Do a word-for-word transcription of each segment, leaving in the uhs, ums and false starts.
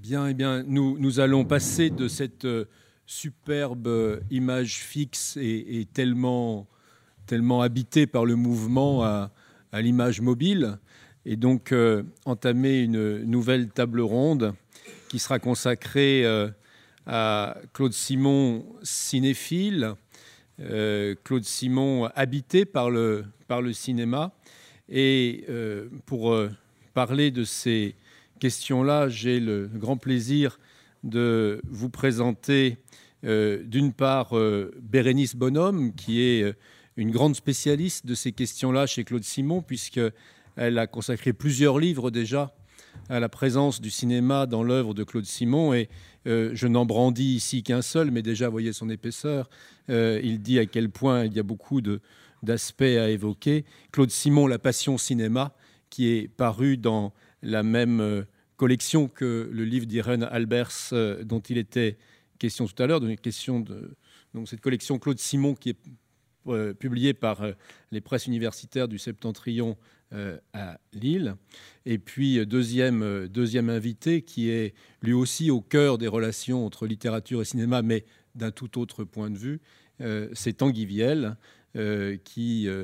Bien, eh bien, nous, nous allons passer de cette euh, superbe euh, image fixe et, et tellement, tellement habitée par le mouvement à, à l'image mobile, et donc euh, entamer une nouvelle table ronde qui sera consacrée euh, à Claude Simon, cinéphile, euh, Claude Simon habité par le, par le cinéma. Et euh, pour euh, parler de ces questions-là, j'ai le grand plaisir de vous présenter euh, d'une part euh, Bérénice Bonhomme, qui est euh, une grande spécialiste de ces questions-là chez Claude Simon, puisqu'elle a consacré plusieurs livres déjà à la présence du cinéma dans l'œuvre de Claude Simon. Et euh, je n'en brandis ici qu'un seul, mais déjà, voyez son épaisseur. Euh, il dit à quel point il y a beaucoup de, d'aspects à évoquer. Claude Simon, La Passion cinéma, qui est paru dans la même euh, collection que le livre d'Irène Albers, euh, dont il était question tout à l'heure, donc, question de, donc cette collection Claude Simon qui est euh, publiée par euh, les presses universitaires du Septentrion euh, à Lille. Et puis, deuxième, euh, deuxième invité, qui est lui aussi au cœur des relations entre littérature et cinéma, mais d'un tout autre point de vue, euh, c'est Tanguy Viel, euh, qui euh,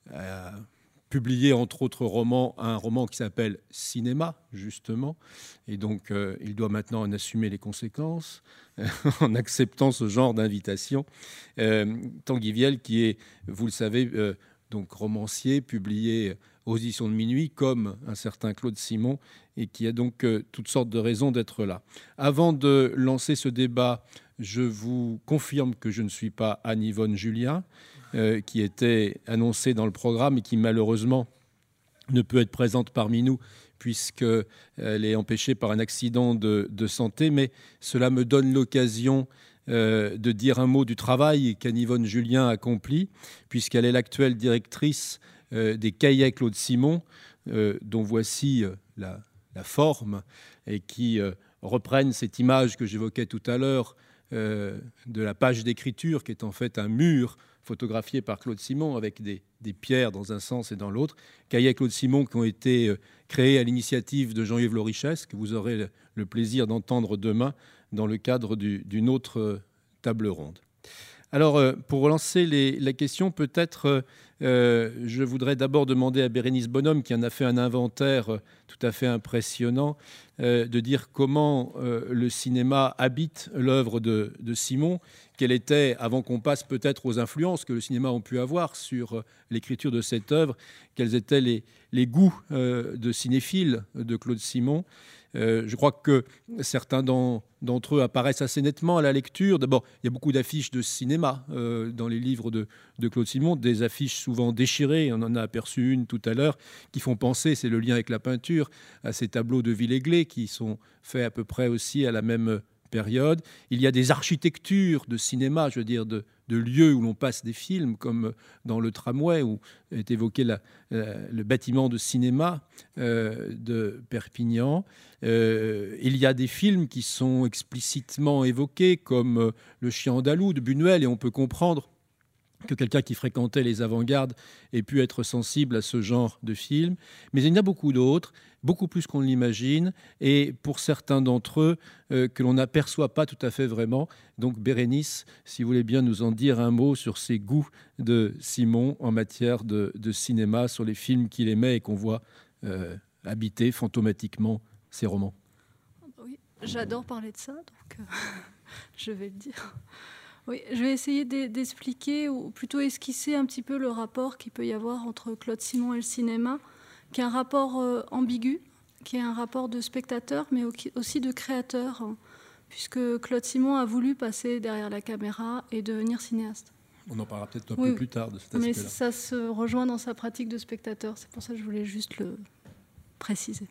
a publié, entre autres romans, un roman qui s'appelle Cinéma, justement. Et donc, euh, il doit maintenant en assumer les conséquences euh, en acceptant ce genre d'invitation. Euh, Tanguy Viel, qui est, vous le savez, euh, donc romancier, publié aux éditions de Minuit, comme un certain Claude Simon, et qui a donc euh, toutes sortes de raisons d'être là. Avant de lancer ce débat, je vous confirme que je ne suis pas Anne-Yvonne Julien, Euh, qui était annoncée dans le programme et qui malheureusement ne peut être présente parmi nous puisqu'elle est empêchée par un accident de, de santé. Mais cela me donne l'occasion euh, de dire un mot du travail qu'Anne-Yvonne Julien accomplit, puisqu'elle est l'actuelle directrice euh, des Cahiers Claude Simon, euh, dont voici euh, la, la forme, et qui euh, reprennent cette image que j'évoquais tout à l'heure euh, de la page d'écriture, qui est en fait un mur photographié par Claude Simon avec des, des pierres dans un sens et dans l'autre. Cahiers Claude Simon qui ont été euh, créés à l'initiative de Jean-Yves Lorichès, que vous aurez le, le plaisir d'entendre demain dans le cadre du, d'une autre euh, table ronde. Alors, euh, pour relancer les, la question, peut-être euh, je voudrais d'abord demander à Bérénice Bonhomme, qui en a fait un inventaire euh, tout à fait impressionnant, euh, de dire comment euh, le cinéma habite l'œuvre de, de Simon, quelle était, avant qu'on passe peut-être aux influences que le cinéma a pu avoir sur euh, l'écriture de cette œuvre, quels étaient les, les goûts euh, de cinéphile de Claude Simon. Euh, je crois que certains d'entre eux apparaissent assez nettement à la lecture. D'abord, il y a beaucoup d'affiches de cinéma euh, dans les livres de, de Claude Simon, des affiches souvent déchirées, on en a aperçu une tout à l'heure, qui font penser, c'est le lien avec la peinture, à ces tableaux de Villègle qui sont faits à peu près aussi à la même période. Il y a des architectures de cinéma, je veux dire, de, de lieux où l'on passe des films, comme dans le tramway, où est évoqué la, euh, le bâtiment de cinéma euh, de Perpignan. Euh, il y a des films qui sont explicitement évoqués, comme euh, Le Chien andalou de Buñuel, et on peut comprendre que quelqu'un qui fréquentait les avant-gardes ait pu être sensible à ce genre de film. Mais il y en a beaucoup d'autres, beaucoup plus qu'on l'imagine, et pour certains d'entre eux, euh, que l'on n'aperçoit pas tout à fait vraiment. Donc Bérénice, si vous voulez bien nous en dire un mot sur ces goûts de Simon en matière de, de cinéma, sur les films qu'il aimait et qu'on voit euh, habiter fantomatiquement ses romans. Oui, j'adore parler de ça, donc euh, je vais le dire. Oui, je vais essayer d'expliquer, ou plutôt esquisser un petit peu le rapport qu'il peut y avoir entre Claude Simon et le cinéma, qui est un rapport euh, ambigu, qui est un rapport de spectateur, mais aussi de créateur, hein, puisque Claude Simon a voulu passer derrière la caméra et devenir cinéaste. On en parlera peut-être un oui, peu plus tard de cet aspect-là. Mais ça se rejoint dans sa pratique de spectateur, c'est pour ça que je voulais juste le préciser.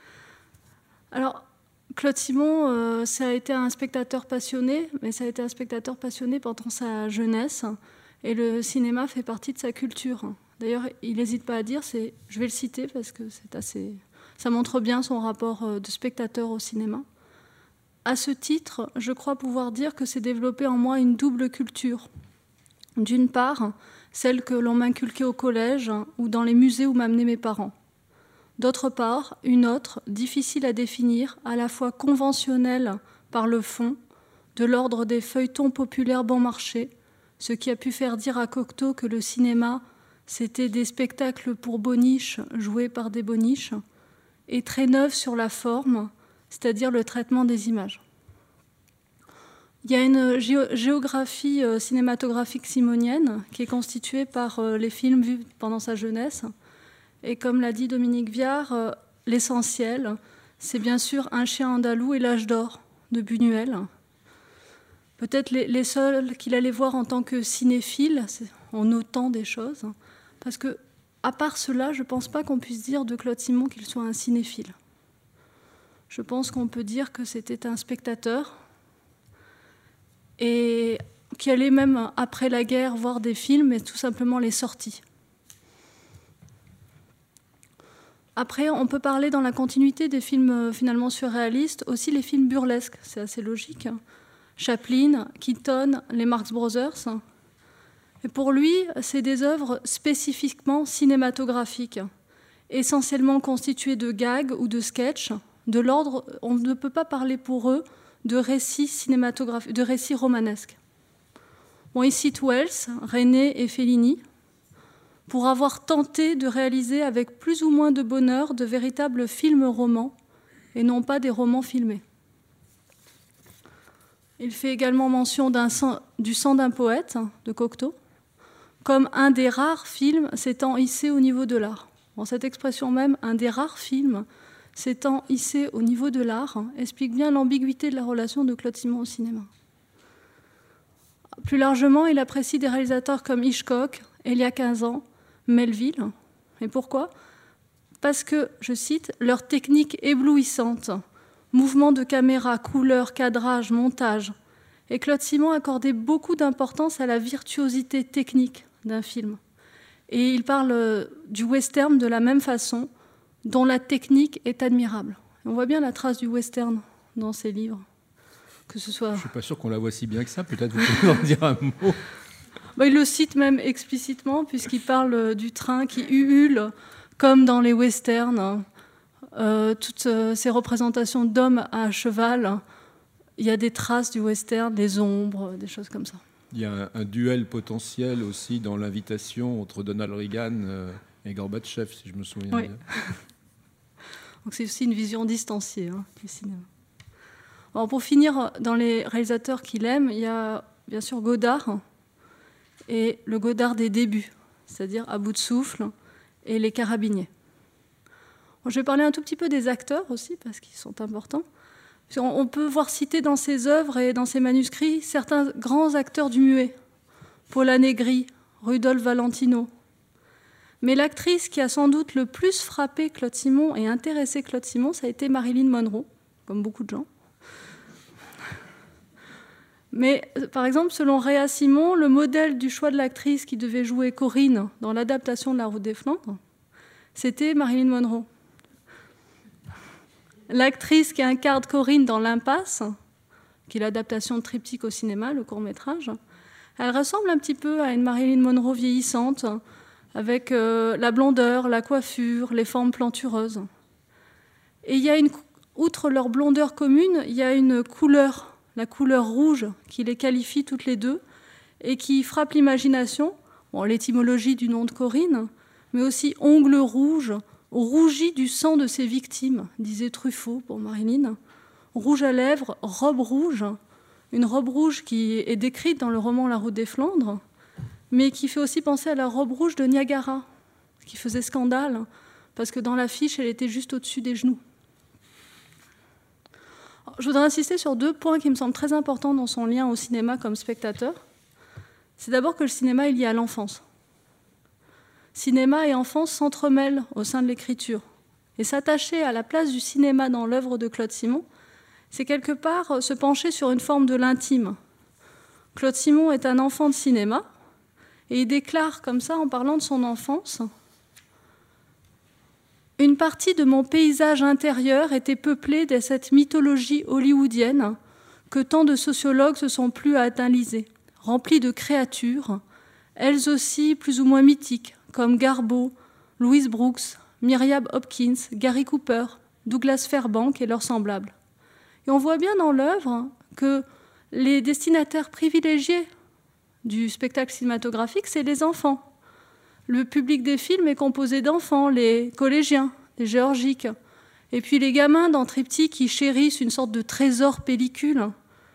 Alors, Claude Simon, euh, ça a été un spectateur passionné, mais ça a été un spectateur passionné pendant sa jeunesse, et le cinéma fait partie de sa culture. D'ailleurs, il n'hésite pas à dire, c'est, je vais le citer parce que c'est assez, ça montre bien son rapport de spectateur au cinéma. À ce titre, je crois pouvoir dire que s'est développée en moi une double culture. D'une part, celle que l'on m'inculquait au collège ou dans les musées où m'amenaient mes parents. D'autre part, une autre, difficile à définir, à la fois conventionnelle par le fond, de l'ordre des feuilletons populaires bon marché, ce qui a pu faire dire à Cocteau que le cinéma, c'était des spectacles pour boniches joués par des boniches, et très neuve sur la forme, c'est-à-dire le traitement des images. Il y a une géographie cinématographique simonienne qui est constituée par les films vus pendant sa jeunesse. Et comme l'a dit Dominique Viard, l'essentiel, c'est bien sûr Un chien andalou et L'âge d'or de Buñuel. Peut-être les, les seuls qu'il allait voir en tant que cinéphile, en notant des choses. Parce que, à part cela, je ne pense pas qu'on puisse dire de Claude Simon qu'il soit un cinéphile. Je pense qu'on peut dire que c'était un spectateur et qui allait même, après la guerre, voir des films et tout simplement les sorties. Après, on peut parler dans la continuité des films finalement surréalistes, aussi les films burlesques, c'est assez logique. Chaplin, Keaton, les Marx Brothers. Et pour lui, c'est des œuvres spécifiquement cinématographiques, essentiellement constituées de gags ou de sketchs. De l'ordre, on ne peut pas parler pour eux de récits cinématographiques, de récits romanesques. Bon, ils citent Wells, René et Fellini, pour avoir tenté de réaliser avec plus ou moins de bonheur de véritables films-romans et non pas des romans filmés. Il fait également mention d'un sang, du sang d'un poète de Cocteau, comme un des rares films s'étant hissé au niveau de l'art. Bon, cette expression même, un des rares films s'étant hissé au niveau de l'art, explique bien l'ambiguïté de la relation de Claude Simon au cinéma. Plus largement, il apprécie des réalisateurs comme Hitchcock, Elia Kazan, Melville. Et pourquoi ? Parce que, je cite, leur technique éblouissante, mouvement de caméra, couleurs, cadrage, montage. Et Claude Simon accordait beaucoup d'importance à la virtuosité technique d'un film. Et il parle du western de la même façon, dont la technique est admirable. On voit bien la trace du western dans ses livres. Que ce soit... Je ne suis pas sûr qu'on la voit si bien que ça. Peut-être vous pouvez en dire un mot. Ben, il le cite même explicitement, puisqu'il parle du train qui ulule, comme dans les westerns. Euh, toutes euh, ces représentations d'hommes à cheval, il y a des traces du western, des ombres, des choses comme ça. Il y a un, un duel potentiel aussi dans l'invitation entre Donald Reagan euh, et Gorbatchev, si je me souviens oui. bien. Donc c'est aussi une vision distanciée hein, du cinéma. Alors pour finir, dans les réalisateurs qu'il aime, il y a bien sûr Godard et le Godard des débuts, c'est-à-dire À bout de souffle et Les Carabiniers. Je vais parler un tout petit peu des acteurs aussi, parce qu'ils sont importants. On peut voir citer dans ses œuvres et dans ses manuscrits certains grands acteurs du muet. Paula Negri, Rudolph Valentino. Mais l'actrice qui a sans doute le plus frappé Claude Simon et intéressé Claude Simon, ça a été Marilyn Monroe, comme beaucoup de gens. Mais par exemple, selon Réa Simon, le modèle du choix de l'actrice qui devait jouer Corinne dans l'adaptation de La Route des Flandres, c'était Marilyn Monroe. L'actrice qui incarne Corinne dans L'Impasse, qui est l'adaptation de Triptyque au cinéma, le court-métrage, elle ressemble un petit peu à une Marilyn Monroe vieillissante, avec euh, la blondeur, la coiffure, les formes plantureuses. Et il y a une, outre leur blondeur commune, il y a une couleur, la couleur rouge, qui les qualifie toutes les deux, et qui frappe l'imagination, bon, l'étymologie du nom de Corinne, mais aussi ongles rouges, rougi du sang de ses victimes, disait Truffaut pour Marilyn. Rouge à lèvres, robe rouge, une robe rouge qui est décrite dans le roman La Route des Flandres, mais qui fait aussi penser à la robe rouge de Niagara, qui faisait scandale, parce que dans l'affiche, elle était juste au-dessus des genoux. Je voudrais insister sur deux points qui me semblent très importants dans son lien au cinéma comme spectateur. C'est d'abord que le cinéma est lié à l'enfance. Cinéma et enfance s'entremêlent au sein de l'écriture. Et s'attacher à la place du cinéma dans l'œuvre de Claude Simon, c'est quelque part se pencher sur une forme de l'intime. Claude Simon est un enfant de cinéma, et il déclare comme ça, en parlant de son enfance, « Une partie de mon paysage intérieur était peuplée de cette mythologie hollywoodienne que tant de sociologues se sont plu à analyser, remplie de créatures, elles aussi plus ou moins mythiques, comme Garbeau, Louise Brooks, Myriam Hopkins, Gary Cooper, Douglas Fairbanks et leurs semblables. Et on voit bien dans l'œuvre que les destinataires privilégiés du spectacle cinématographique, c'est les enfants. Le public des films est composé d'enfants, les collégiens, les géorgiques, et puis les gamins dans Triptyque qui chérissent une sorte de trésor pellicule.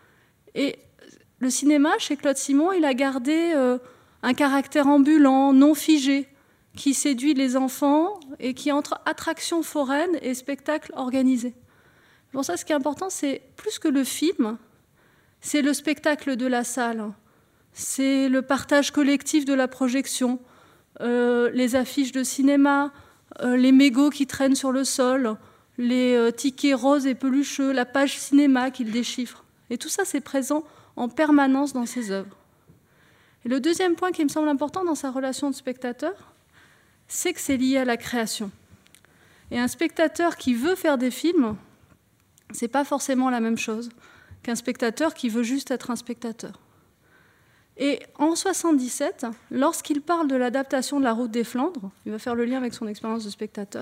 Et le cinéma, chez Claude Simon, il a gardé euh, un caractère ambulant, non figé, qui séduit les enfants et qui entre attraction foraine et spectacle organisé. Pour ça, ce qui est important, c'est plus que le film, c'est le spectacle de la salle, c'est le partage collectif de la projection, euh, les affiches de cinéma, euh, les mégots qui traînent sur le sol, les euh, tickets roses et pelucheux, la page cinéma qu'il déchiffre. Et tout ça, c'est présent en permanence dans ses œuvres. Et le deuxième point qui me semble important dans sa relation de spectateur, c'est que c'est lié à la création. Et un spectateur qui veut faire des films, c'est pas forcément la même chose qu'un spectateur qui veut juste être un spectateur. Et en soixante-dix-sept, lorsqu'il parle de l'adaptation de La Route des Flandres, il va faire le lien avec son expérience de spectateur,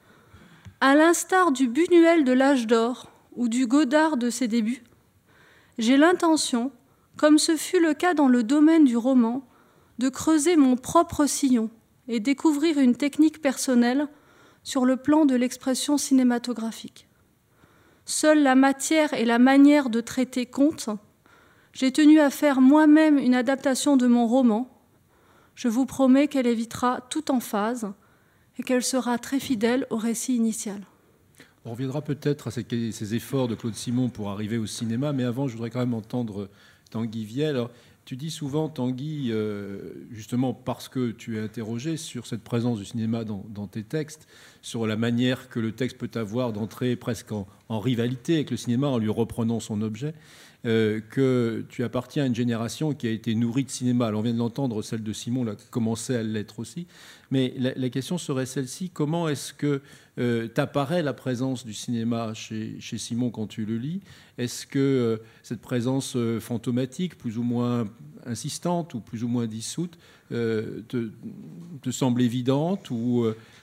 à l'instar du Buñuel de l'âge d'or ou du Godard de ses débuts, j'ai l'intention, comme ce fut le cas dans le domaine du roman, de creuser mon propre sillon et découvrir une technique personnelle sur le plan de l'expression cinématographique. Seule la matière et la manière de traiter comptent. J'ai tenu à faire moi-même une adaptation de mon roman. Je vous promets qu'elle évitera toute emphase et qu'elle sera très fidèle au récit initial. On reviendra peut-être à ces, ces efforts de Claude Simon pour arriver au cinéma, mais avant, je voudrais quand même entendre Tanguy Vielle. Alors, tu dis souvent, Tanguy, euh, justement parce que tu es interrogé sur cette présence du cinéma dans, dans tes textes, sur la manière que le texte peut avoir d'entrer presque en, en rivalité avec le cinéma en lui reprenant son objet, euh, que tu appartiens à une génération qui a été nourrie de cinéma. Alors on vient de l'entendre, celle de Simon là, commençait à l'être aussi. Mais la, la question serait celle-ci, comment est-ce que euh, t'apparaît la présence du cinéma chez, chez Simon quand tu le lis? Est-ce que euh, cette présence euh, fantomatique, plus ou moins insistante ou plus ou moins dissoute, euh, te, te semble évidente ou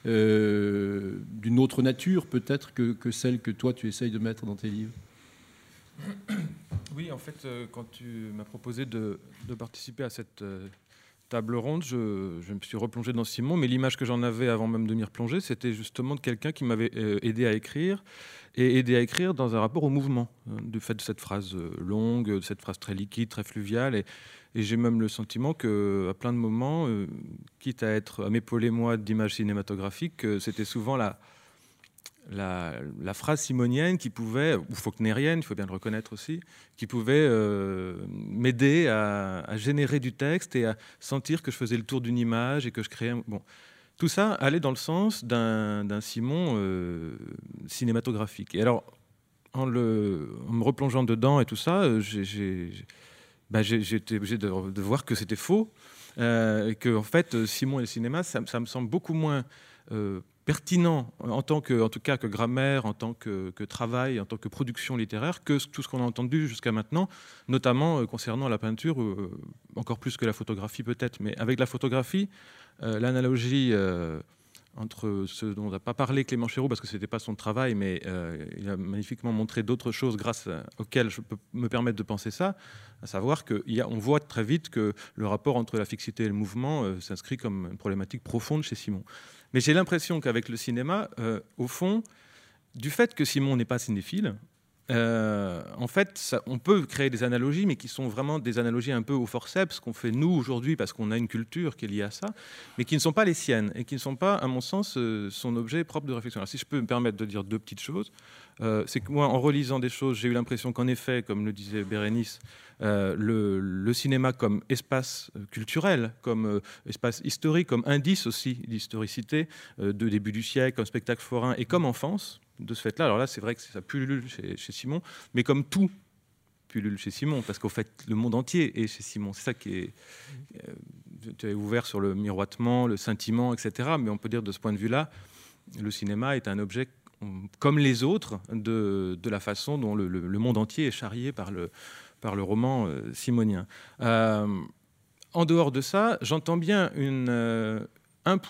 euh, d'une autre nature peut-être que, que celle que toi tu essayes de mettre dans tes livres? Oui, en fait, quand tu m'as proposé de, de participer à cette table ronde, je, je me suis replongé dans Simon, mais l'image que j'en avais avant même de m'y replonger, c'était justement de quelqu'un qui m'avait aidé à écrire, et aidé à écrire dans un rapport au mouvement, du fait de cette phrase longue, de cette phrase très liquide, très fluviale, et, et j'ai même le sentiment qu'à plein de moments, euh, quitte à, être, à m'épauler moi d'images cinématographiques, c'était souvent la... La, la phrase simonienne qui pouvait, ou faulknérienne, il faut bien le reconnaître aussi, qui pouvait euh, m'aider à, à générer du texte et à sentir que je faisais le tour d'une image et que je créais... Bon, tout ça allait dans le sens d'un, d'un Simon euh, cinématographique. Et alors, en, le, en me replongeant dedans et tout ça, j'ai, j'ai, bah, j'ai, j'étais obligé de, de voir que c'était faux, euh, et que en fait, Simon et le cinéma, ça, ça me semble beaucoup moins... Euh, pertinent en tant que, en tout cas, que grammaire, en tant que, que travail, en tant que production littéraire, que tout ce qu'on a entendu jusqu'à maintenant, notamment euh, concernant la peinture, euh, encore plus que la photographie peut-être. Mais avec la photographie, euh, l'analogie euh, entre ce dont on n'a pas parlé Clément Chéreau, parce que ce n'était pas son travail, mais euh, il a magnifiquement montré d'autres choses grâce à, auxquelles je peux me permettre de penser ça, à savoir qu'on voit très vite que le rapport entre la fixité et le mouvement euh, s'inscrit comme une problématique profonde chez Simon. Mais j'ai l'impression qu'avec le cinéma, euh, au fond, du fait que Simon n'est pas cinéphile, euh, en fait, ça, on peut créer des analogies, mais qui sont vraiment des analogies un peu au forceps, qu'on fait nous aujourd'hui parce qu'on a une culture qui est liée à ça, mais qui ne sont pas les siennes et qui ne sont pas, à mon sens, euh, son objet propre de réflexion. Alors, si je peux me permettre de dire deux petites choses, euh, c'est que moi, en relisant des choses, j'ai eu l'impression qu'en effet, comme le disait Bérénice, Euh, le, le cinéma comme espace culturel, comme euh, espace historique, comme indice aussi d'historicité euh, de début du siècle, comme spectacle forain et comme enfance, de ce fait-là. Alors là, c'est vrai que ça pullule chez, chez Simon, mais comme tout pullule chez Simon, parce qu'en fait, le monde entier est chez Simon. C'est ça qui est... Euh, tu as ouvert sur le miroitement, le scintillement, et cetera. Mais on peut dire, de ce point de vue-là, le cinéma est un objet comme les autres de, de la façon dont le, le, le monde entier est charrié par le par le roman euh, simonien. Euh, en dehors de ça, j'entends bien une, euh, un point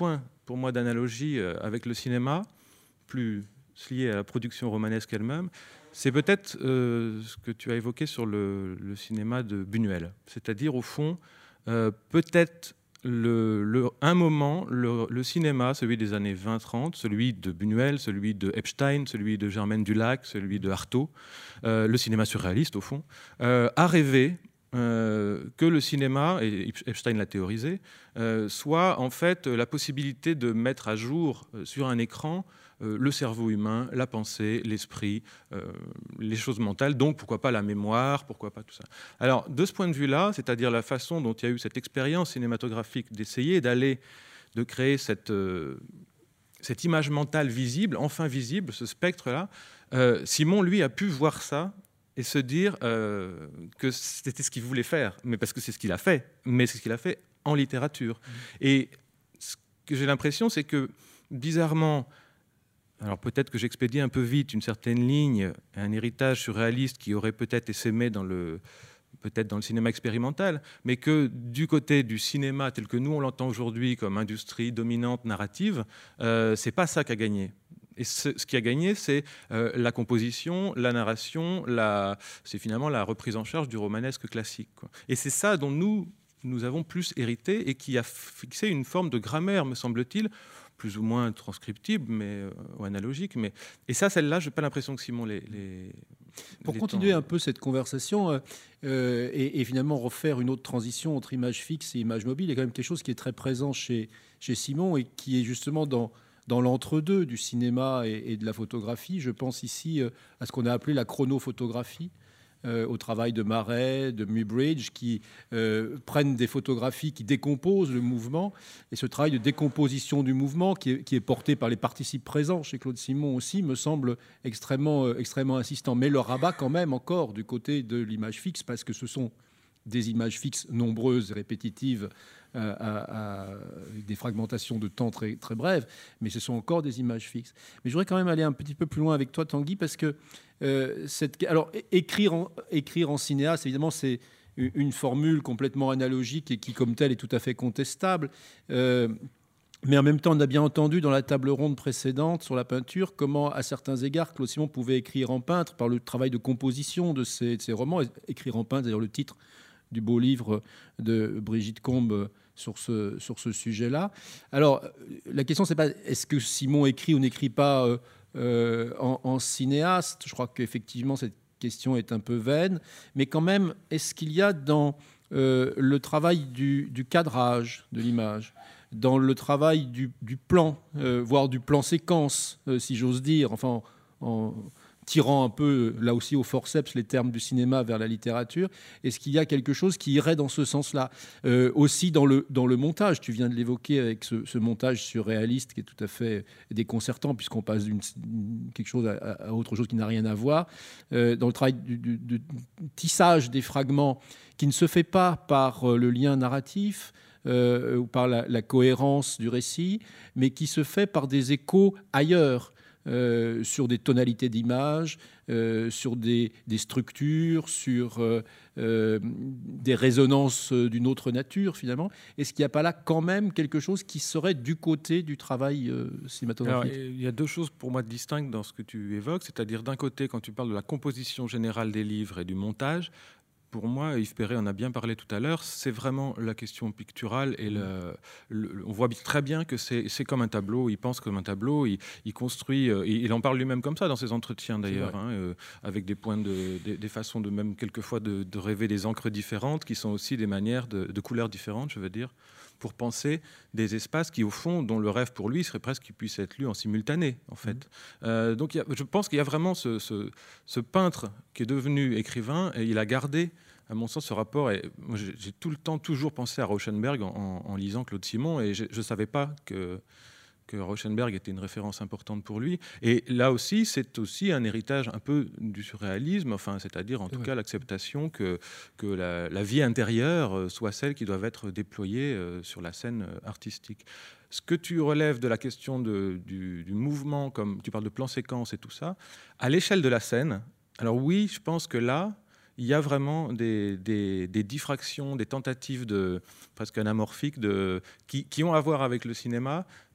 pour moi, d'analogie avec le cinéma, plus lié à la production romanesque elle-même, c'est peut-être euh, ce que tu as évoqué sur le, le cinéma de Buñuel. C'est-à-dire, au fond, euh, peut-être le, le, un moment, le, le cinéma, celui des années vingt trente, celui de Buñuel, celui de Epstein, celui de Germaine Dulac, celui de Artaud, euh, le cinéma surréaliste, au fond, euh, a rêvé Euh, que le cinéma, et Epstein l'a théorisé, euh, soit en fait la possibilité de mettre à jour euh, sur un écran euh, le cerveau humain, la pensée, l'esprit, euh, les choses mentales, donc pourquoi pas la mémoire, pourquoi pas tout ça. Alors de ce point de vue-là, c'est-à-dire la façon dont il y a eu cette expérience cinématographique d'essayer d'aller, de créer cette, euh, cette image mentale visible, enfin visible, ce spectre-là, euh, Simon, lui, a pu voir ça et se dire euh, que c'était ce qu'il voulait faire, mais parce que c'est ce qu'il a fait, mais c'est ce qu'il a fait en littérature. Mmh. Et ce que j'ai l'impression, c'est que, bizarrement, alors peut-être que j'expédie un peu vite une certaine ligne, un héritage surréaliste qui aurait peut-être essaimé dans le, peut-être dans le cinéma expérimental, mais que du côté du cinéma tel que nous on l'entend aujourd'hui comme industrie dominante, narrative, euh, c'est pas ça qu'a gagné. Et ce, ce qui a gagné, c'est euh, la composition, la narration, la, c'est finalement la reprise en charge du romanesque classique, quoi. Et c'est ça dont nous, nous avons plus hérité et qui a fixé une forme de grammaire, me semble-t-il, plus ou moins transcriptible mais, euh, ou analogique. Mais... Et ça, celle-là, je n'ai pas l'impression que Simon les... les Pour les continuer temps... un peu cette conversation euh, euh, et, et finalement refaire une autre transition entre image fixe et image mobile, il y a quand même quelque chose qui est très présent chez, chez Simon et qui est justement dans... dans l'entre-deux du cinéma et, et de la photographie. Je pense ici euh, à ce qu'on a appelé la chronophotographie, euh, au travail de Marais, de Muybridge, qui euh, prennent des photographies qui décomposent le mouvement. Et ce travail de décomposition du mouvement, qui est, qui est porté par les participes présents chez Claude Simon aussi, me semble extrêmement, euh, extrêmement insistant. Mais le rabat quand même encore du côté de l'image fixe, parce que ce sont des images fixes nombreuses et répétitives, euh, à, à, avec des fragmentations de temps très, très brèves, mais ce sont encore des images fixes. Mais je voudrais quand même aller un petit peu plus loin avec toi, Tanguy, parce que euh, cette, alors, écrire en, écrire en cinéaste, évidemment, c'est une formule complètement analogique et qui, comme telle, est tout à fait contestable. Euh, mais en même temps, on a bien entendu dans la table ronde précédente sur la peinture comment, à certains égards, Claude Simon pouvait écrire en peintre par le travail de composition de ses, de ses romans. Écrire en peintre, d'ailleurs, le titre du beau livre de Brigitte Combe sur ce, sur ce sujet-là. Alors, la question, c'est pas est-ce que Simon écrit ou n'écrit pas euh, euh, en, en cinéaste. Je crois qu'effectivement, cette question est un peu vaine. Mais quand même, est-ce qu'il y a dans euh, le travail du, du cadrage de l'image, dans le travail du, du plan, euh, voire du plan séquence, euh, si j'ose dire, enfin, en, en tirant un peu, là aussi, au forceps, les termes du cinéma vers la littérature, est-ce qu'il y a quelque chose qui irait dans ce sens-là ? euh, Aussi dans le, dans le montage, tu viens de l'évoquer avec ce, ce montage surréaliste qui est tout à fait déconcertant, puisqu'on passe d'une quelque chose à, à autre chose qui n'a rien à voir. Euh, dans le travail du, du, du tissage des fragments, qui ne se fait pas par le lien narratif, euh, ou par la, la cohérence du récit, mais qui se fait par des échos ailleurs. Euh, sur des tonalités d'image, euh, sur des, des structures, sur euh, euh, des résonances d'une autre nature, finalement. Est-ce qu'il n'y a pas là quand même quelque chose qui serait du côté du travail euh, cinématographique ? Alors, il y a deux choses pour moi distinctes dans ce que tu évoques, c'est-à-dire d'un côté, quand tu parles de la composition générale des livres et du montage, pour moi, Yves Perret en a bien parlé tout à l'heure, c'est vraiment la question picturale. Et le, le, on voit très bien que c'est, c'est comme un tableau, il pense comme un tableau, il, il construit, euh, il en parle lui-même comme ça dans ses entretiens d'ailleurs, hein, euh, avec des points, de, des, des façons de même quelquefois de, de rêver des encres différentes, qui sont aussi des manières de, de couleurs différentes, je veux dire, pour penser des espaces qui, au fond, dont le rêve pour lui serait presque qu'il puisse être lu en simultané, en fait. Mmh. Euh, donc, il y a, je pense qu'il y a vraiment ce, ce, ce peintre qui est devenu écrivain, et il a gardé, à mon sens, ce rapport. Et moi, j'ai, j'ai tout le temps toujours pensé à Rauschenberg en, en, en lisant Claude Simon, et je ne savais pas que... que Rauschenberg était une référence importante pour lui. Et là aussi, c'est aussi un héritage un peu du surréalisme, enfin, c'est-à-dire en c'est tout vrai. cas l'acceptation que, que la, la vie intérieure soit celle qui doit être déployée sur la scène artistique. Ce que tu relèves de la question de, du, du mouvement, comme tu parles de plan-séquence et tout ça, à l'échelle de la scène, alors oui, je pense que là, il y a vraiment des, des, des diffractions, des tentatives de, presque anamorphiques de, qui, qui ont à voir avec le cinéma,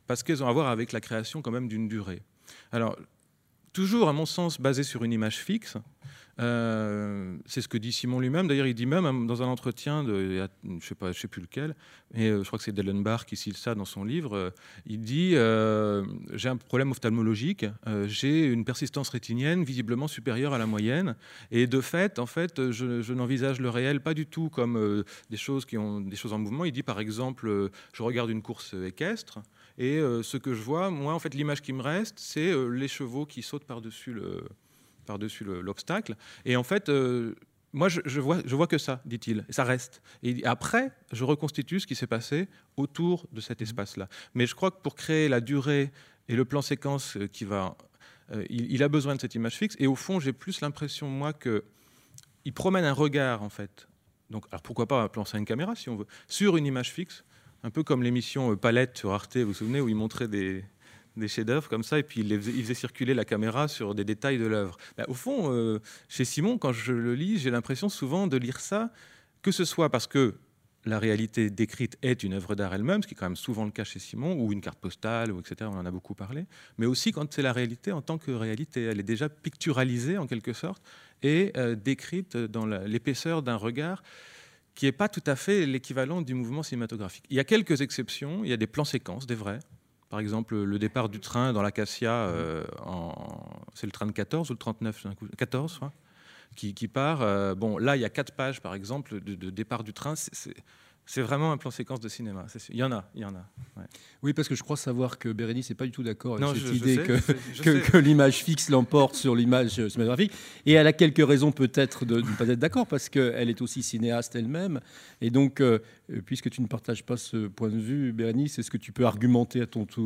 parce qu'elles ont à voir avec la création quand même d'une durée. Alors, toujours, à mon sens, basé sur une image fixe. Euh, c'est ce que dit Simon lui-même. D'ailleurs, il dit même dans un entretien, de, je ne sais pas, je sais plus lequel, mais je crois que c'est Dellenbach qui cite ça dans son livre. Euh, il dit euh, j'ai un problème ophtalmologique, euh, j'ai une persistance rétinienne visiblement supérieure à la moyenne, et de fait, en fait, je, je n'envisage le réel pas du tout comme euh, des choses qui ont des choses en mouvement. Il dit par exemple, euh, je regarde une course équestre. Et euh, ce que je vois, moi, en fait, l'image qui me reste, c'est euh, les chevaux qui sautent par-dessus le, par-dessus le, l'obstacle. Et en fait, euh, moi, je, je, vois, je vois que ça, dit-il. Et ça reste. Et après, je reconstitue ce qui s'est passé autour de cet espace-là. Mais je crois que pour créer la durée et le plan séquence qui va... Euh, il, il a besoin de cette image fixe. Et au fond, j'ai plus l'impression, moi, qu'il promène un regard, en fait. Donc, alors pourquoi pas un plan cinq caméras, si on veut, sur une image fixe. Un peu comme l'émission Palette sur Arte, vous vous souvenez, où il montrait des, des chefs-d'œuvre comme ça, et puis il, les faisait, il faisait circuler la caméra sur des détails de l'œuvre. Ben, au fond, euh, chez Simon, quand je le lis, j'ai l'impression souvent de lire ça, que ce soit parce que la réalité décrite est une œuvre d'art elle-même, ce qui est quand même souvent le cas chez Simon, ou une carte postale, ou et cetera, on en a beaucoup parlé, mais aussi quand c'est la réalité en tant que réalité. Elle est déjà picturalisée, en quelque sorte, et euh, décrite dans la, l'épaisseur d'un regard qui n'est pas tout à fait l'équivalent du mouvement cinématographique. Il y a quelques exceptions, il y a des plans séquences, des vrais. Par exemple, le départ du train dans l'Acacia, euh, c'est le train de quatorze ou le trente-neuf, quatorze, hein, qui, qui part. Euh, bon, là, il y a quatre pages, par exemple, de, de départ du train. C'est, c'est, c'est vraiment un plan séquence de cinéma. C'est, il y en a, il y en a. Ouais. Oui, parce que je crois savoir que Bérénice n'est pas du tout d'accord avec non, cette je, idée je sais, que, je sais, je que, sais. que l'image fixe l'emporte sur l'image cinématographique. Et elle a quelques raisons peut-être de ne pas être d'accord, parce qu'elle est aussi cinéaste elle-même. Et donc, euh, puisque tu ne partages pas ce point de vue, Bérénice, est-ce que tu peux argumenter à ton tour ?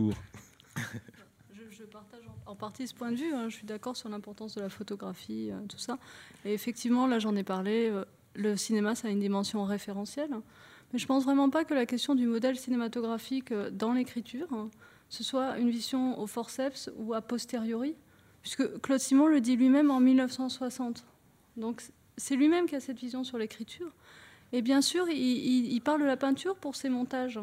je, je partage en, en partie ce point de vue. Hein. Je suis d'accord sur l'importance de la photographie, euh, tout ça. Et effectivement, là, j'en ai parlé. Euh, le cinéma, ça a une dimension référentielle. Mais je ne pense vraiment pas que la question du modèle cinématographique dans l'écriture, hein, ce soit une vision au forceps ou a posteriori, puisque Claude Simon le dit lui-même en mille neuf cent soixante. Donc c'est lui-même qui a cette vision sur l'écriture. Et bien sûr, il, il, il parle de la peinture pour ses montages.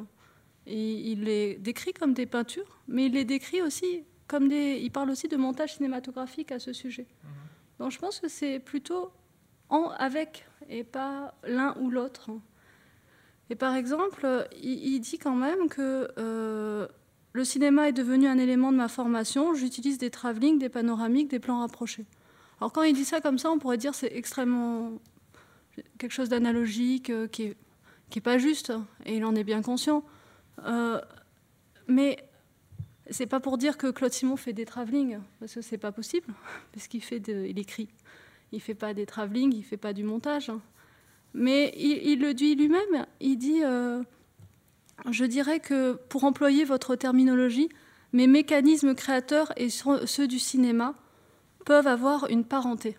Et il les décrit comme des peintures, mais il les décrit aussi comme des... Il parle aussi de montage cinématographique à ce sujet. Donc je pense que c'est plutôt en avec et pas l'un ou l'autre. Et par exemple, il, il dit quand même que euh, le cinéma est devenu un élément de ma formation. J'utilise des travelling, des panoramiques, des plans rapprochés. Alors quand il dit ça comme ça, on pourrait dire que c'est extrêmement quelque chose d'analogique, euh, qui n'est qui est pas juste, et il en est bien conscient. Euh, mais c'est pas pour dire que Claude Simon fait des travelling, parce que c'est pas possible, parce qu'il fait de, il écrit. Il fait pas des travelling, il fait pas du montage. Mais il, il le dit lui-même, il dit, euh, je dirais que, pour employer votre terminologie, mes mécanismes créateurs et ceux du cinéma peuvent avoir une parenté.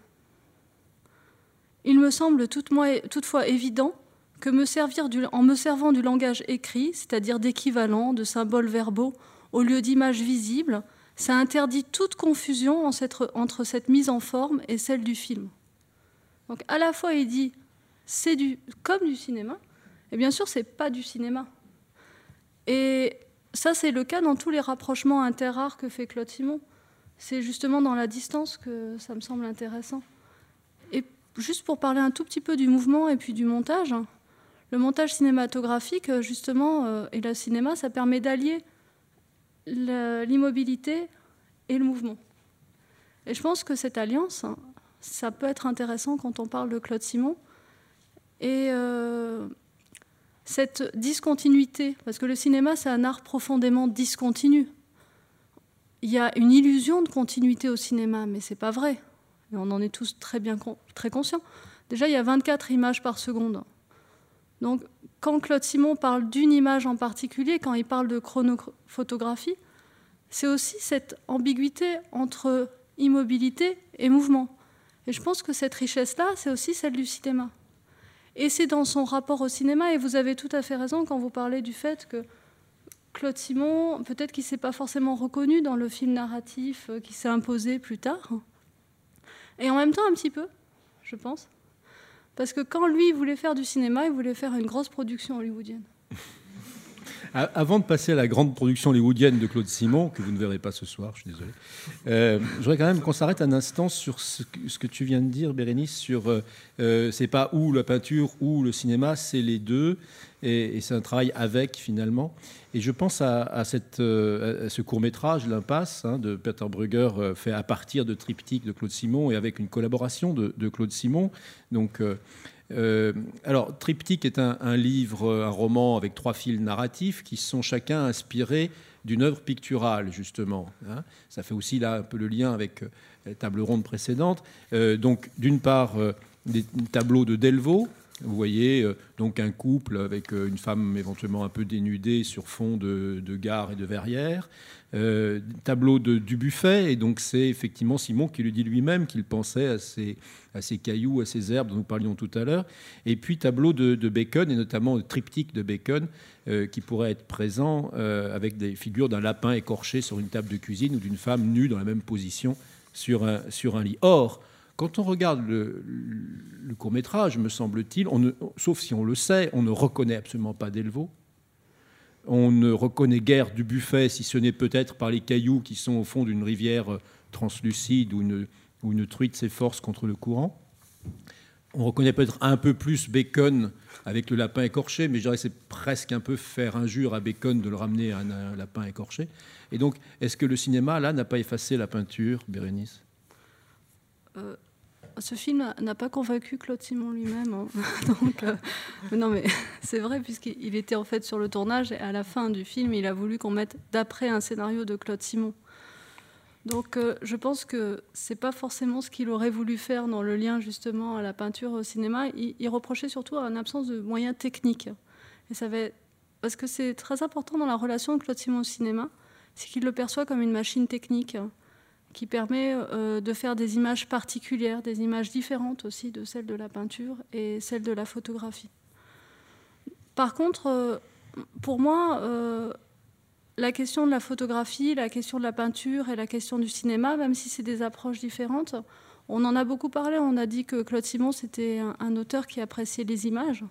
Il me semble toutefois évident que me servir du, en me servant du langage écrit, c'est-à-dire d'équivalents, de symboles verbaux, au lieu d'images visibles, ça interdit toute confusion en cette, entre cette mise en forme et celle du film. Donc à la fois il dit c'est du, comme du cinéma, et bien sûr c'est pas du cinéma. Et ça c'est le cas dans tous les rapprochements interarts que fait Claude Simon. C'est justement dans la distance que ça me semble intéressant. Et juste pour parler un tout petit peu du mouvement et puis du montage, le montage cinématographique justement euh, et le cinéma, ça permet d'allier l'immobilité et le mouvement. Et je pense que cette alliance, ça peut être intéressant quand on parle de Claude Simon. Et euh, cette discontinuité, parce que le cinéma, c'est un art profondément discontinu. Il y a une illusion de continuité au cinéma, mais c'est pas vrai. Et on en est tous très bien très conscients. Déjà, il y a vingt-quatre images par seconde. Donc, quand Claude Simon parle d'une image en particulier, quand il parle de chronophotographie, c'est aussi cette ambiguïté entre immobilité et mouvement. Et je pense que cette richesse-là, c'est aussi celle du cinéma. Et c'est dans son rapport au cinéma, et vous avez tout à fait raison quand vous parlez du fait que Claude Simon, peut-être qu'il ne s'est pas forcément reconnu dans le film narratif qui s'est imposé plus tard. Et en même temps, un petit peu, je pense. Parce que quand lui, il voulait faire du cinéma, il voulait faire une grosse production hollywoodienne. Avant de passer à la grande production hollywoodienne de Claude Simon, que vous ne verrez pas ce soir, je suis désolé, euh, je voudrais quand même qu'on s'arrête un instant sur ce que, ce que tu viens de dire, Bérénice, sur euh, c'est pas ou la peinture ou le cinéma, c'est les deux, et, et c'est un travail avec, finalement. Et je pense à, à, cette, à ce court-métrage, L'Impasse, hein, de Peter Brugger, fait à partir de triptyques de Claude Simon et avec une collaboration de, de Claude Simon. Donc... Euh, Euh, alors, Triptyque est un, un livre, un roman avec trois fils narratifs qui sont chacun inspirés d'une œuvre picturale, justement. Hein. Ça fait aussi là un peu le lien avec euh, la table ronde précédente. Euh, donc, d'une part, euh, des tableaux de Delvaux. Vous voyez euh, donc un couple avec euh, une femme éventuellement un peu dénudée sur fond de, de gare et de verrière. Euh, tableau de Dubuffet, et donc c'est effectivement Simon qui le dit lui-même qu'il pensait à ces, à ces cailloux, à ces herbes dont nous parlions tout à l'heure. Et puis tableau de, de Bacon, et notamment le triptyque de Bacon, euh, qui pourrait être présent euh, avec des figures d'un lapin écorché sur une table de cuisine ou d'une femme nue dans la même position sur un, sur un lit. Or, quand on regarde le, le court-métrage, me semble-t-il, on ne, sauf si on le sait, on ne reconnaît absolument pas Delvaux. On ne reconnaît guère Dubuffet, si ce n'est peut-être par les cailloux qui sont au fond d'une rivière translucide où une, où une truite s'efforce contre le courant. On reconnaît peut-être un peu plus Bacon avec le lapin écorché, mais je dirais que c'est presque un peu faire injure à Bacon de le ramener à un, un lapin écorché. Et donc, est-ce que le cinéma, là, n'a pas effacé la peinture, Bérénice ? euh... Ce film n'a pas convaincu Claude Simon lui-même. Hein. Donc, euh, non, mais c'est vrai, puisqu'il était en fait sur le tournage, et à la fin du film, il a voulu qu'on mette d'après un scénario de Claude Simon. Donc, euh, je pense que c'est pas forcément ce qu'il aurait voulu faire dans le lien justement à la peinture au cinéma. Il, il reprochait surtout une absence de moyens techniques. Et ça va, parce que c'est très important dans la relation de Claude Simon au cinéma, c'est qu'il le perçoit comme une machine technique qui permet euh, de faire des images particulières, des images différentes aussi de celles de la peinture et celles de la photographie. Par contre, euh, pour moi, euh, la question de la photographie, la question de la peinture et la question du cinéma, même si c'est des approches différentes, on en a beaucoup parlé. On a dit que Claude Simon, c'était un, un auteur qui appréciait les images.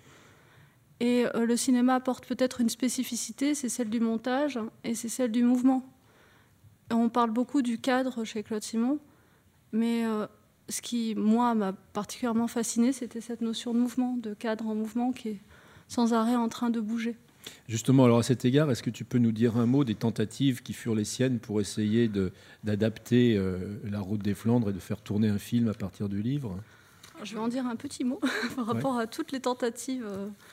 Et euh, le cinéma apporte peut-être une spécificité, c'est celle du montage et c'est celle du mouvement. On parle beaucoup du cadre chez Claude Simon, mais euh, ce qui, moi, m'a particulièrement fasciné, c'était cette notion de mouvement, de cadre en mouvement qui est sans arrêt en train de bouger. Justement, alors à cet égard, est-ce que tu peux nous dire un mot des tentatives qui furent les siennes pour essayer de, d'adapter euh, La Route des Flandres et de faire tourner un film à partir du livre ? Alors, je vais en dire un petit mot par rapport ouais. à toutes les tentatives.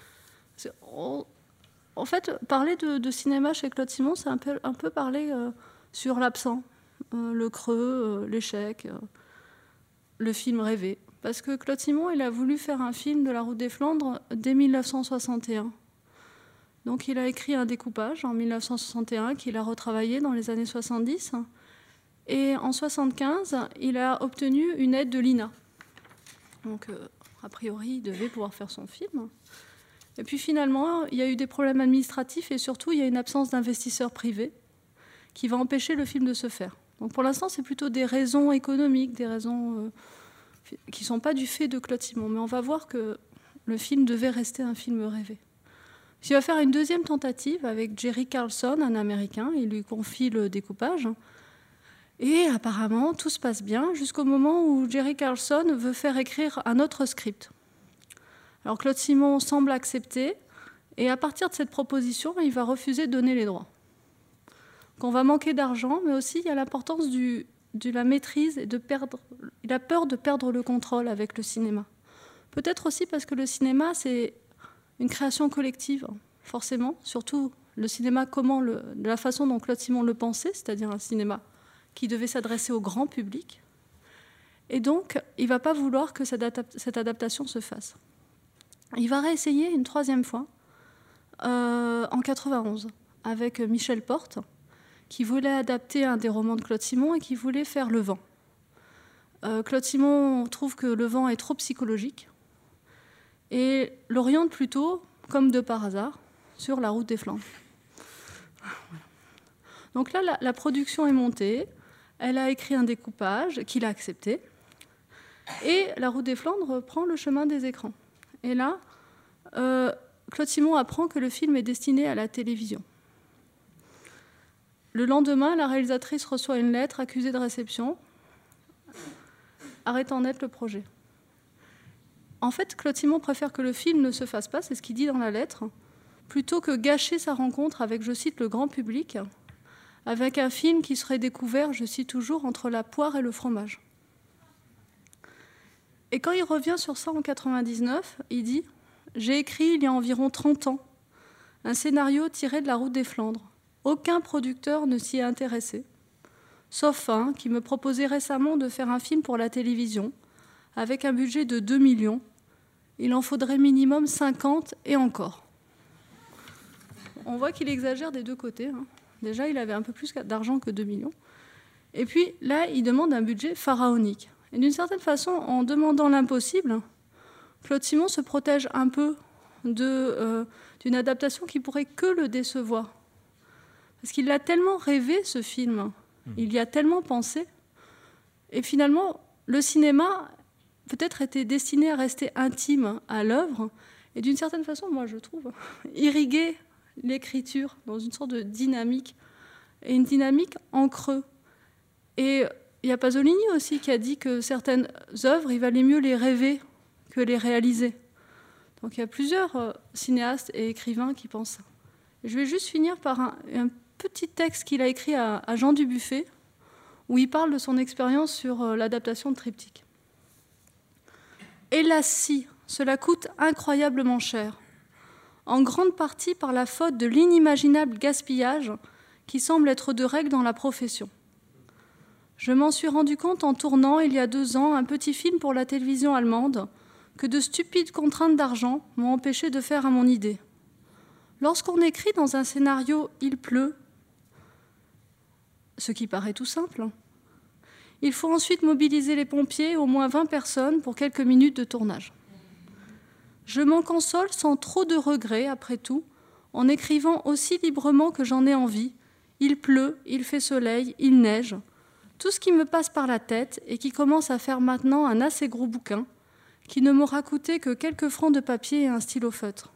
On, en fait, parler de, de cinéma chez Claude Simon, c'est un peu, un peu parler... Euh, sur l'absent, euh, le creux, euh, l'échec, euh, le film rêvé. Parce que Claude Simon, il a voulu faire un film de La Route des Flandres dès mille neuf cent soixante et un. Donc il a écrit un découpage en mille neuf cent soixante et un qu'il a retravaillé dans les années soixante-dix. Et en soixante-quinze, il a obtenu une aide de l'I N A. Donc euh, a priori, il devait pouvoir faire son film. Et puis finalement, il y a eu des problèmes administratifs et surtout, il y a une absence d'investisseurs privés qui va empêcher le film de se faire. Donc pour l'instant, c'est plutôt des raisons économiques, des raisons euh, qui ne sont pas du fait de Claude Simon. Mais on va voir que le film devait rester un film rêvé. Il va faire une deuxième tentative avec Jerry Carlson, un Américain. Il lui confie le découpage. Et apparemment, tout se passe bien jusqu'au moment où Jerry Carlson veut faire écrire un autre script. Alors Claude Simon semble accepter. Et à partir de cette proposition, il va refuser de donner les droits. Qu'on va manquer d'argent, mais aussi il y a l'importance du, de la maîtrise et de perdre. Il a peur de perdre le contrôle avec le cinéma. Peut-être aussi parce que le cinéma, c'est une création collective, forcément. Surtout le cinéma, comment le, de la façon dont Claude Simon le pensait, c'est-à-dire un cinéma qui devait s'adresser au grand public. Et donc, il ne va pas vouloir que cette, adap- cette adaptation se fasse. Il va réessayer une troisième fois, euh, en quatre-vingt-onze, avec Michel Porte, qui voulait adapter un des romans de Claude Simon et qui voulait faire Le Vent. Euh, Claude Simon trouve que Le Vent est trop psychologique et l'oriente plutôt, comme de par hasard, sur La Route des Flandres. Donc là, la, la production est montée, elle a écrit un découpage qu'il a accepté et La Route des Flandres prend le chemin des écrans. Et là, euh, Claude Simon apprend que le film est destiné à la télévision. Le lendemain, la réalisatrice reçoit une lettre accusée de réception, arrêtant net le projet. En fait, Claude Simon préfère que le film ne se fasse pas, c'est ce qu'il dit dans la lettre, plutôt que gâcher sa rencontre avec, je cite, le grand public, avec un film qui serait découvert, je cite toujours, entre la poire et le fromage. Et quand il revient sur ça en quatre-vingt-dix-neuf, il dit « J'ai écrit il y a environ trente ans un scénario tiré de la route des Flandres. Aucun producteur ne s'y est intéressé, sauf un qui me proposait récemment de faire un film pour la télévision, avec un budget de deux millions. Il en faudrait minimum cinquante et encore. » On voit qu'il exagère des deux côtés. Hein. Déjà, il avait un peu plus d'argent que deux millions. Et puis là, il demande un budget pharaonique. Et d'une certaine façon, en demandant l'impossible, Claude Simon se protège un peu de, euh, d'une adaptation qui pourrait que le décevoir. Parce qu'il l'a tellement rêvé, ce film. Il y a tellement pensé. Et finalement, le cinéma peut-être était destiné à rester intime à l'œuvre. Et d'une certaine façon, moi, je trouve, irriguer l'écriture dans une sorte de dynamique. Et une dynamique en creux. Et il y a Pasolini aussi qui a dit que certaines œuvres, il valait mieux les rêver que les réaliser. Donc il y a plusieurs euh, cinéastes et écrivains qui pensent ça. Je vais juste finir par un, un petit texte qu'il a écrit à, à Jean Dubuffet, où il parle de son expérience sur euh, l'adaptation de Triptyque. « Hélas si, cela coûte incroyablement cher, en grande partie par la faute de l'inimaginable gaspillage qui semble être de règle dans la profession. Je m'en suis rendu compte en tournant, il y a deux ans, un petit film pour la télévision allemande que de stupides contraintes d'argent m'ont empêché de faire à mon idée. Lorsqu'on écrit dans un scénario « il pleut », ce qui paraît tout simple, il faut ensuite mobiliser les pompiers, au moins vingt personnes, pour quelques minutes de tournage. Je m'en console sans trop de regrets, après tout, en écrivant aussi librement que j'en ai envie. Il pleut, il fait soleil, il neige. Tout ce qui me passe par la tête et qui commence à faire maintenant un assez gros bouquin qui ne m'aura coûté que quelques francs de papier et un stylo feutre.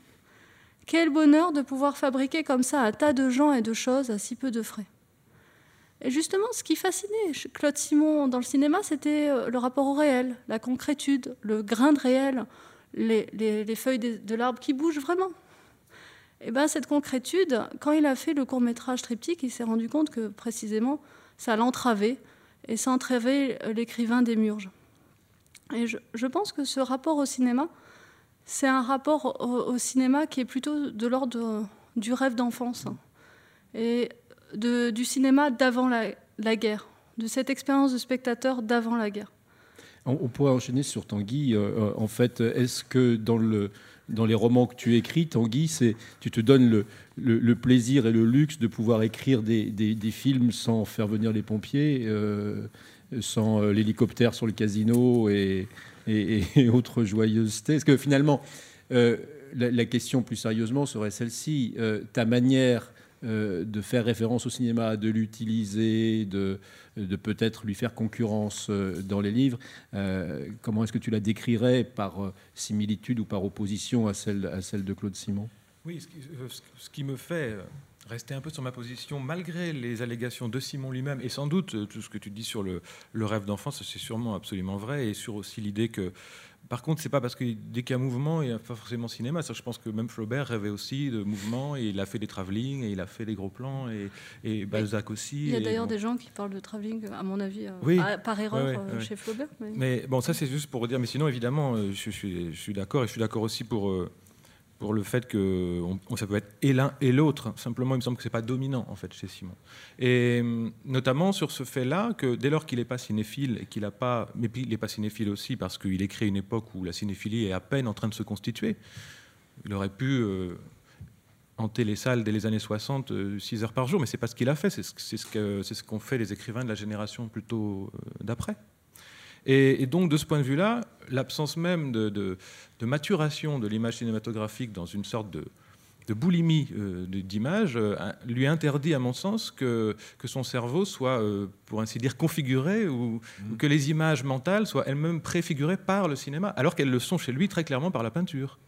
Quel bonheur de pouvoir fabriquer comme ça un tas de gens et de choses à si peu de frais. Et justement, ce qui fascinait Claude Simon dans le cinéma, c'était le rapport au réel, la concrétude, le grain de réel, les, les, les feuilles de, de l'arbre qui bougent vraiment. Et bien, cette concrétude, quand il a fait le court-métrage Triptyque, il s'est rendu compte que précisément, ça l'entravait, et ça entravait l'écrivain Démiurge. Et je, je pense que ce rapport au cinéma, c'est un rapport au, au cinéma qui est plutôt de l'ordre du rêve d'enfance, et de, du cinéma d'avant la, la guerre, de cette expérience de spectateur d'avant la guerre. On, on pourrait enchaîner sur Tanguy. Euh, en fait, est-ce que dans le... Dans les romans que tu écris, Tanguy, c'est, tu te donnes le, le, le plaisir et le luxe de pouvoir écrire des, des, des films sans faire venir les pompiers, euh, sans euh, l'hélicoptère sur le casino et, et, et autres joyeusetés. Parce que finalement, euh, la, la question plus sérieusement serait celle-ci. Euh, ta manière euh, de faire référence au cinéma, de l'utiliser, de, de peut-être lui faire concurrence euh, dans les livres, euh, comment est-ce que tu la décrirais par euh, similitude ou par opposition à celle, à celle de Claude Simon ? Oui, ce qui, ce qui me fait rester un peu sur ma position, malgré les allégations de Simon lui-même, et sans doute tout ce que tu dis sur le, le rêve d'enfance, c'est sûrement absolument vrai, et sur aussi l'idée que, par contre, c'est pas parce que dès qu'il y a mouvement, il n'y a pas forcément cinéma. Ça, je pense que même Flaubert rêvait aussi de mouvement, et il a fait des travelling, et il a fait des gros plans, et, et Balzac aussi. Il y a d'ailleurs bon. des gens qui parlent de travelling, à mon avis, oui. à, par erreur ouais, ouais, euh, ouais. chez Flaubert. Mais... mais bon, ça c'est juste pour dire, mais sinon, évidemment, je, je, suis, je suis d'accord, et je suis d'accord aussi pour... Euh, pour le fait que on, ça peut être et l'un et l'autre. Simplement, il me semble que c'est pas dominant en fait chez Simon. Et notamment sur ce fait-là que dès lors qu'il n'est pas cinéphile et qu'il a pas, mais puis il n'est pas cinéphile aussi parce qu'il écrit une époque où la cinéphilie est à peine en train de se constituer. Il aurait pu euh, hanter les salles dès les années soixante, euh, six heures par jour, mais c'est pas ce qu'il a fait. C'est ce, c'est ce que c'est ce qu'ont fait les écrivains de la génération plutôt euh, d'après. Et, et donc, de ce point de vue-là, l'absence même de, de, de maturation de l'image cinématographique dans une sorte de, de boulimie euh, d'image euh, lui interdit, à mon sens, que, que son cerveau soit, euh, pour ainsi dire, configuré ou, mmh. ou que les images mentales soient elles-mêmes préfigurées par le cinéma, alors qu'elles le sont chez lui très clairement par la peinture.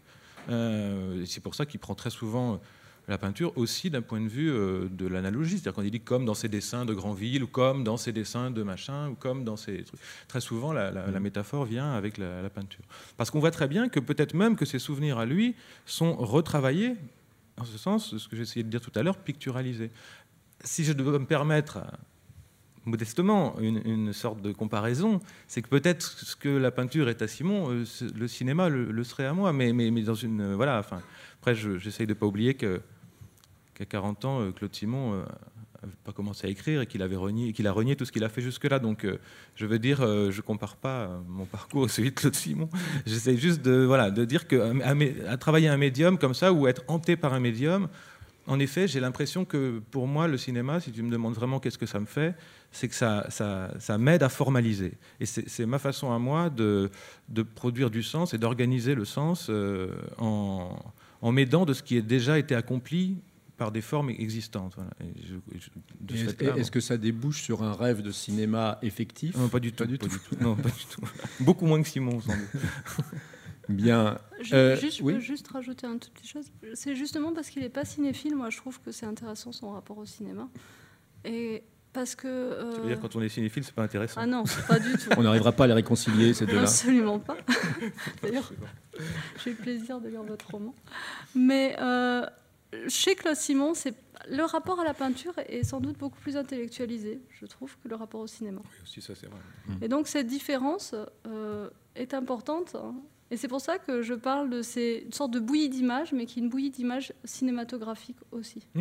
Euh, c'est pour ça qu'il prend très souvent la peinture aussi d'un point de vue euh, de l'analogie. C'est-à-dire qu'on dit comme dans ses dessins de Granville, ou comme dans ses dessins de machin, ou comme dans ses trucs. Très souvent, la, la, la métaphore vient avec la, la peinture. Parce qu'on voit très bien que peut-être même que ses souvenirs à lui sont retravaillés, en ce sens, ce que j'essayais de dire tout à l'heure, picturalisés. Si je dois me permettre, modestement, une, une sorte de comparaison, c'est que peut-être ce que la peinture est à Simon, euh, le cinéma le, le serait à moi, mais, mais, mais dans une... Euh, voilà, enfin, après, je, j'essaye de ne pas oublier que qu'à quarante ans, Claude Simon n'avait euh, pas commencé à écrire et qu'il avait renié, qu'il a renié tout ce qu'il a fait jusque-là. Donc, euh, je veux dire, euh, je ne compare pas mon parcours à celui de Claude Simon. J'essaie juste de, voilà, de dire qu'à à travailler un médium comme ça, ou être hanté par un médium, en effet, j'ai l'impression que pour moi, le cinéma, si tu me demandes vraiment qu'est-ce que ça me fait, c'est que ça, ça, ça m'aide à formaliser. Et c'est, c'est ma façon à moi de, de produire du sens et d'organiser le sens euh, en, en m'aidant de ce qui a déjà été accompli par des formes existantes. Voilà. Et je, je, de et est-ce, est-ce que ça débouche sur un rêve de cinéma effectif ? Non, pas du tout. Pas du pas tout. Du tout. Non, pas du tout. Beaucoup moins que Simon, sans doute. Bien. Je, euh, juste, je oui. peux juste rajouter une toute petite chose. C'est justement parce qu'il n'est pas cinéphile, moi je trouve que c'est intéressant son rapport au cinéma. Et parce que... Euh... Tu veux dire quand on est cinéphile, c'est pas intéressant ? Ah non, c'est pas du tout. On n'arrivera pas à les réconcilier, ces deux-là. Absolument pas. D'ailleurs, j'ai eu le plaisir de lire votre roman. Mais euh, chez Claude Simon, c'est... le rapport à la peinture est sans doute beaucoup plus intellectualisé, je trouve, que le rapport au cinéma. Oui, aussi, ça c'est vrai. Et donc cette différence euh, est importante. Hein. Et c'est pour ça que je parle de ces, une sorte de bouillie d'images, mais qui est une bouillie d'images cinématographique aussi. Mmh.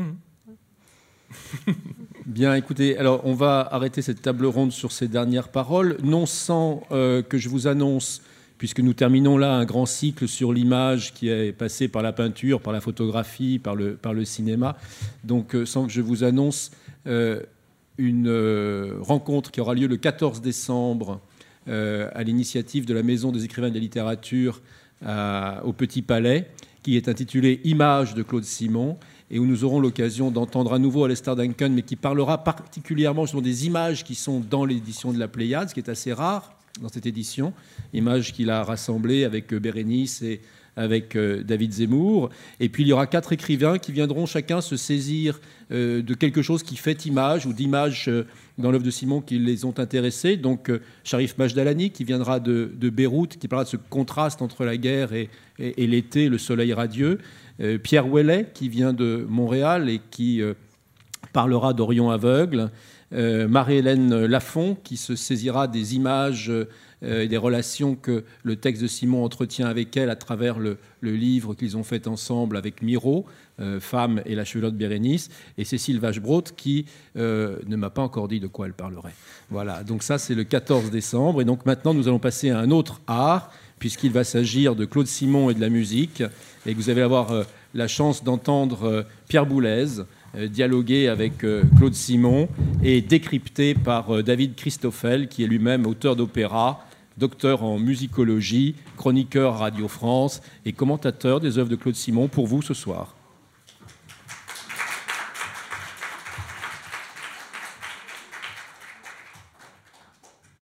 Bien, écoutez, alors on va arrêter cette table ronde sur ces dernières paroles, non sans euh, que je vous annonce, puisque nous terminons là un grand cycle sur l'image qui est passé par la peinture, par la photographie, par le, par le cinéma, donc euh, sans que je vous annonce euh, une euh, rencontre qui aura lieu le quatorze décembre euh, à l'initiative de la Maison des écrivains de la littérature à, au Petit Palais, qui est intitulée « Images de Claude Simon », et où nous aurons l'occasion d'entendre à nouveau Alistair Duncan, mais qui parlera particulièrement sur des images qui sont dans l'édition de la Pléiade, ce qui est assez rare dans cette édition, images qu'il a rassemblées avec Bérénice et avec David Zemmour. Et puis il y aura quatre écrivains qui viendront chacun se saisir de quelque chose qui fait image ou d'images dans l'œuvre de Simon qui les ont intéressés. Donc Sharif Majdalani qui viendra de, de Beyrouth, qui parlera de ce contraste entre la guerre et, et, et l'été, le soleil radieux. Euh, Pierre Ouellet qui vient de Montréal et qui euh, parlera d'Orion aveugle. Euh, Marie-Hélène Lafont qui se saisira des images euh, et des relations que le texte de Simon entretient avec elle à travers le, le livre qu'ils ont fait ensemble avec Miro, euh, Femme et la chevelure de Bérénice, et Cécile Vachebrot qui euh, ne m'a pas encore dit de quoi elle parlerait. Voilà, donc ça c'est le quatorze décembre, et donc maintenant nous allons passer à un autre art, puisqu'il va s'agir de Claude Simon et de la musique, et que vous allez avoir euh, la chance d'entendre euh, Pierre Boulez euh, dialoguer avec euh, Claude Simon et décrypté par euh, David Christoffel, qui est lui-même auteur d'opéra, docteur en musicologie, chroniqueur à Radio France et commentateur des œuvres de Claude Simon pour vous ce soir.